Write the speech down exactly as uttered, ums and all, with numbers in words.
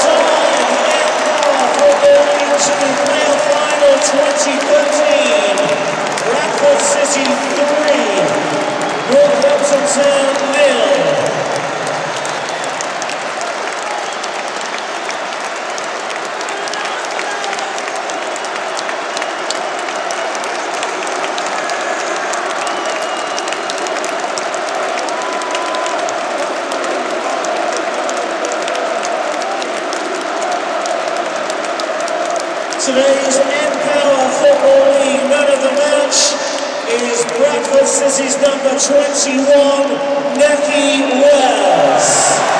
twenty thirteen, Bradford City three, Northampton Town nil. Today's Empower Football League man of the match is Bradford City's number twenty-one, Nahki Wells.